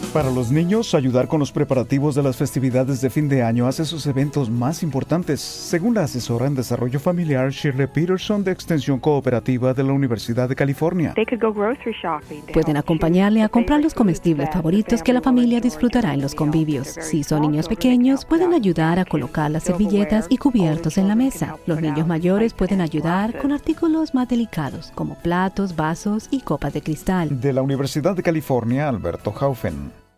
Para los niños, ayudar con los preparativos de las festividades de fin de año hace sus eventos más importantes, según la asesora en desarrollo familiar Shirley Peterson de Extensión Cooperativa de la Universidad de California. Pueden acompañarle a comprar los comestibles favoritos que la familia disfrutará en los convivios. Si son niños pequeños, pueden ayudar a colocar las servilletas y cubiertos en la mesa. Los niños mayores pueden ayudar con artículos más delicados, como platos, vasos y copas de cristal. De la Universidad de California, Alberto Haufen.